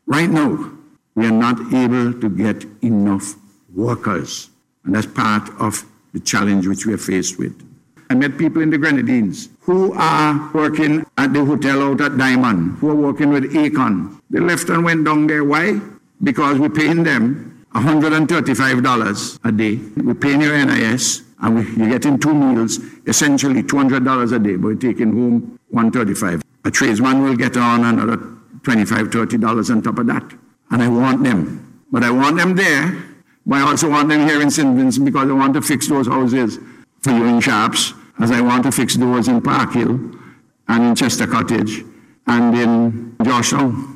Right now, we are not able to get enough workers. And that's part of the challenge which we are faced with. I met people in the Grenadines who are working at the hotel out at Diamond, who are working with Akon. They left and went down there. Why? Because we're paying them $135 a day. We're paying your NIS, and you're getting 2 meals, essentially $200 a day, but you're taking home $135. A tradesman will get on another $25, $30 on top of that. And I want them. But I want them there, but I also want them here in St. Vincent because I want to fix those houses for you in Sharps, as I want to fix those in Park Hill and in Chester Cottage and in Georgetown.